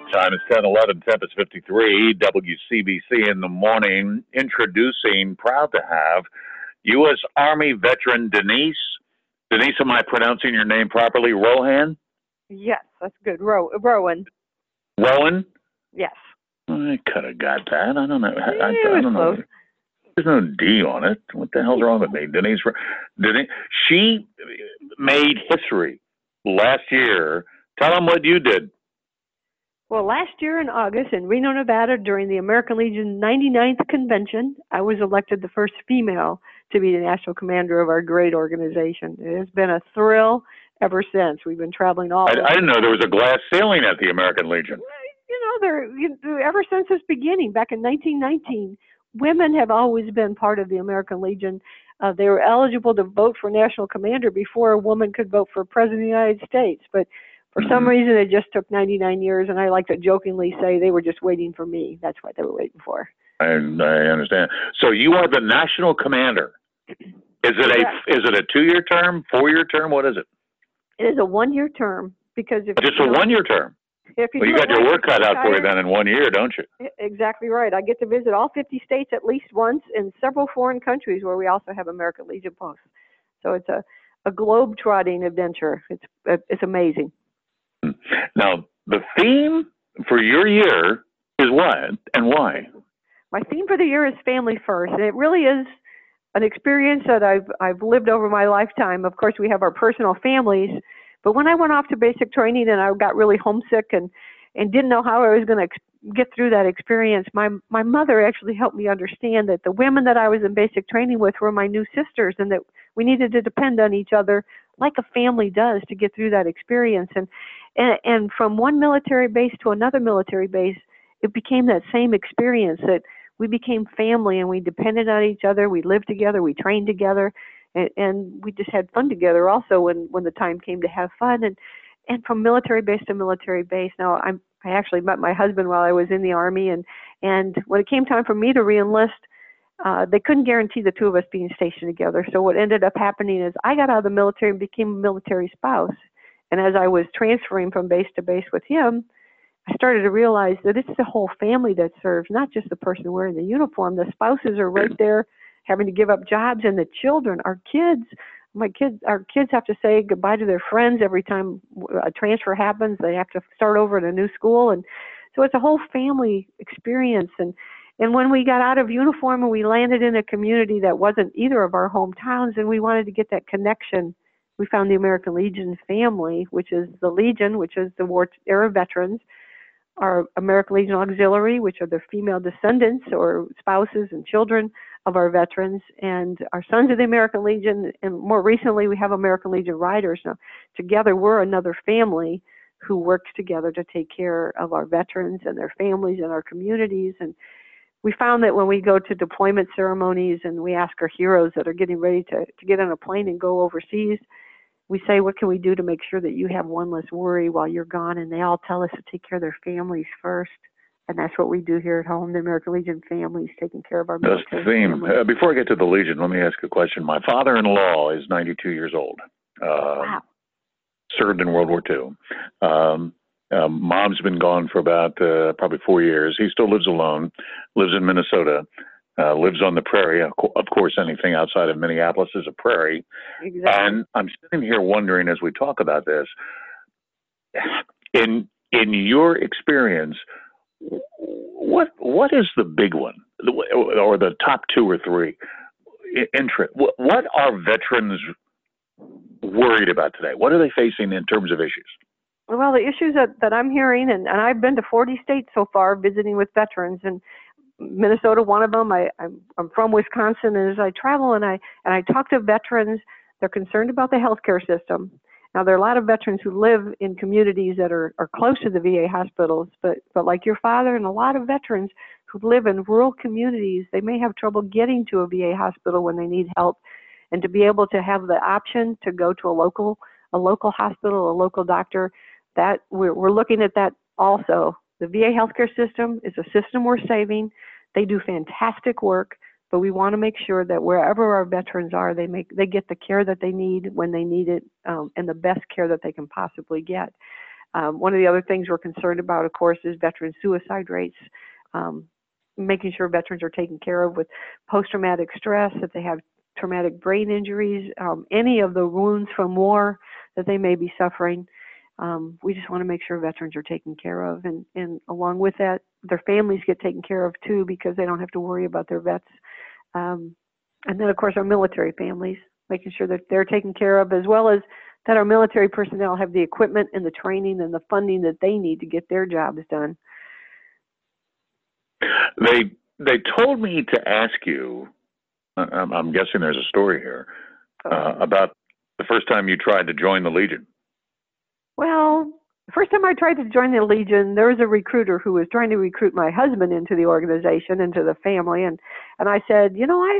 Time is 10:11. Tempest 53. WCBC in the morning. Introducing, proud to have U.S. Army veteran Denise. Denise, am I pronouncing your name properly? Rohan? Yes, that's good. Rowan. Rowan? Yes. I could have got that. I don't know. I don't know. There's no D on it. What the hell's wrong with me? Denise, she made history last year. Tell them what you did. Well, last year in August in Reno, Nevada, during the American Legion 99th convention, I was elected the first female to be the national commander of our great organization. It has been a thrill ever since. We've been traveling all over. I didn't know there was a glass ceiling at the American Legion. Ever since its beginning, back in 1919, women have always been part of the American Legion. They were eligible to vote for national commander before a woman could vote for president of the United States. But for some reason, it just took 99 years, and I like to jokingly say they were just waiting for me. That's what they were waiting for. I understand. So you are the national commander. Is it a 2-year term, 4-year term? What is it? It is a 1-year term because if just a 1-year term. You got your work cut out for you then in 1 year, don't you? Exactly right. I get to visit all 50 states at least once and several foreign countries where we also have American Legion posts. So it's a globe-trotting adventure. It's amazing. Now, the theme for your year is what and why? My theme for the year is family first, and it really is an experience that I've lived over my lifetime. Of course, we have our personal families, but when I went off to basic training and I got really homesick and didn't know how I was going to get through that experience, my mother actually helped me understand that the women that I was in basic training with were my new sisters, and that we needed to depend on each other like a family does to get through that experience. And from one military base to another military base, it became that same experience that we became family and we depended on each other. We lived together, we trained together, and we just had fun together also when the time came to have fun. And from military base to military base. Now, I actually met my husband while I was in the Army, and when it came time for me to reenlist, they couldn't guarantee the two of us being stationed together. So what ended up happening is I got out of the military and became a military spouse. And as I was transferring from base to base with him, I started to realize that it's the whole family that serves, not just the person wearing the uniform. The spouses are right there having to give up jobs, and the children, our kids have to say goodbye to their friends every time a transfer happens. They have to start over at a new school. And so it's a whole family experience. And when we got out of uniform and we landed in a community that wasn't either of our hometowns and we wanted to get that connection, we found the American Legion family, which is the Legion, which is the war era veterans, our American Legion Auxiliary, which are the female descendants or spouses and children of our veterans, and our Sons of the American Legion, and more recently we have American Legion Riders. Now, together we're another family who works together to take care of our veterans and their families and our communities. And we found that when we go to deployment ceremonies and we ask our heroes that are getting ready to get on a plane and go overseas, we say, what can we do to make sure that you have one less worry while you're gone? And they all tell us to take care of their families first. And that's what we do here at home, the American Legion families, taking care of our military families. Before I get to the Legion, let me ask a question. My father-in-law is 92 years old. Wow. Served in World War II. Mom's been gone for about probably 4 years. He still lives alone, lives in Minnesota, lives on the prairie. Of course, anything outside of Minneapolis is a prairie. Exactly. And I'm sitting here wondering as we talk about this, in your experience, what is the big one, or the top 2 or 3? What are veterans worried about today? What are they facing in terms of issues? Well, the issues that I'm hearing, and I've been to 40 states so far visiting with veterans, and Minnesota, one of them. I'm from Wisconsin, and as I travel and I talk to veterans, they're concerned about the healthcare system. Now, there are a lot of veterans who live in communities that are close to the VA hospitals, but like your father and a lot of veterans who live in rural communities, they may have trouble getting to a VA hospital when they need help. And to be able to have the option to go to a local hospital, a local doctor, that we're looking at that also. The VA healthcare system is a system we're saving. They do fantastic work, but we want to make sure that wherever our veterans are, they get the care that they need when they need it, and the best care that they can possibly get. One of the other things we're concerned about, of course, is veteran suicide rates. Making sure veterans are taken care of with post-traumatic stress, if they have traumatic brain injuries, any of the wounds from war that they may be suffering. We just want to make sure veterans are taken care of. And along with that, their families get taken care of too, because they don't have to worry about their vets. And then, of course, our military families, making sure that they're taken care of, as well as that our military personnel have the equipment and the training and the funding that they need to get their jobs done. They told me to ask you, I'm guessing there's a story here, about the first time you tried to join the Legion. Well, the first time I tried to join the Legion, there was a recruiter who was trying to recruit my husband into the organization, into the family, and I said,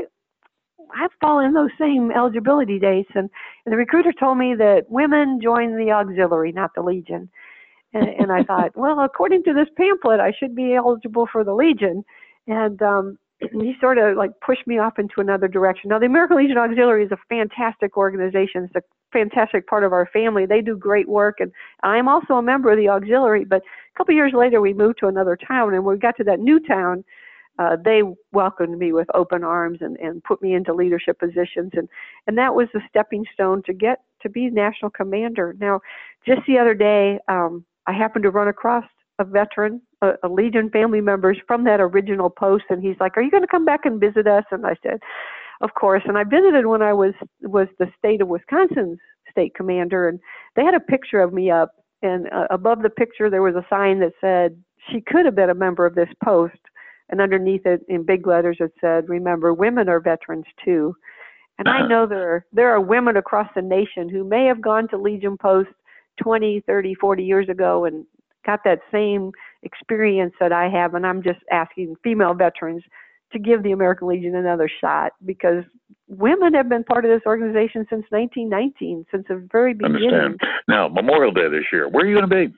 I've fallen in those same eligibility dates, and the recruiter told me that women join the auxiliary, not the Legion. And I thought, well, according to this pamphlet, I should be eligible for the Legion. And he sort of like pushed me off into another direction. Now, the American Legion Auxiliary is a fantastic organization. It's a fantastic part of our family. They do great work. And I'm also a member of the auxiliary. But a couple of years later, we moved to another town. And when we got to that new town, they welcomed me with open arms and put me into leadership positions. And that was the stepping stone to get to be national commander. Now, just the other day, I happened to run across a veteran, a Legion family members from that original post, and he's like, "Are you going to come back and visit us?" And I said, "Of course." And I visited when I was the state of Wisconsin's state commander, and they had a picture of me up, and above the picture there was a sign that said she could have been a member of this post, and underneath it in big letters it said, "Remember, women are veterans too." And I know there are women across the nation who may have gone to Legion Post 20, 30, 40 years ago and got that same experience that I have, and I'm just asking female veterans to give the American Legion another shot, because women have been part of this organization since 1919, since the very beginning. Understand. Now, Memorial Day this year, where are you going to be?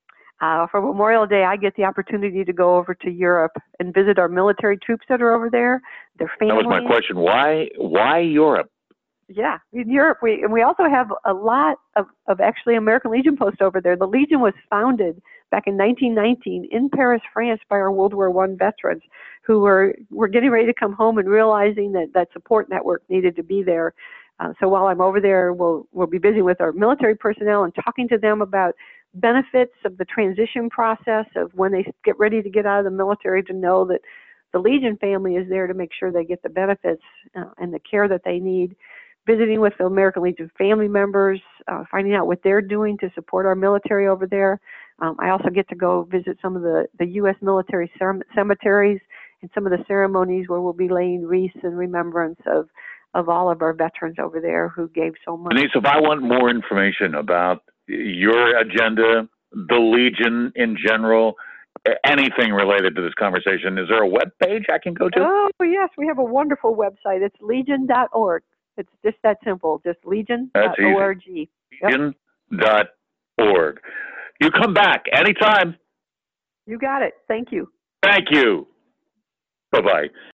For Memorial Day, I get the opportunity to go over to Europe and visit our military troops that are over there, their families. That was my question. Why Europe? Yeah, in Europe, we also have a lot of actually American Legion posts over there. The Legion was founded back in 1919 in Paris, France, by our World War I veterans who were getting ready to come home and realizing that support network needed to be there. So while I'm over there, we'll be visiting with our military personnel and talking to them about benefits of the transition process of when they get ready to get out of the military, to know that the Legion family is there to make sure they get the benefits and the care that they need. Visiting with the American Legion family members, finding out what they're doing to support our military over there. I also get to go visit some of the U.S. military cemeteries and some of the ceremonies where we'll be laying wreaths in remembrance of all of our veterans over there who gave so much. Denise, if I want more information about your agenda, the Legion in general, anything related to this conversation, is there a web page I can go to? Oh, yes. We have a wonderful website. It's legion.org. It's just that simple, just legion.org. Legion.org. You come back anytime. You got it. Thank you. Thank you. Bye-bye.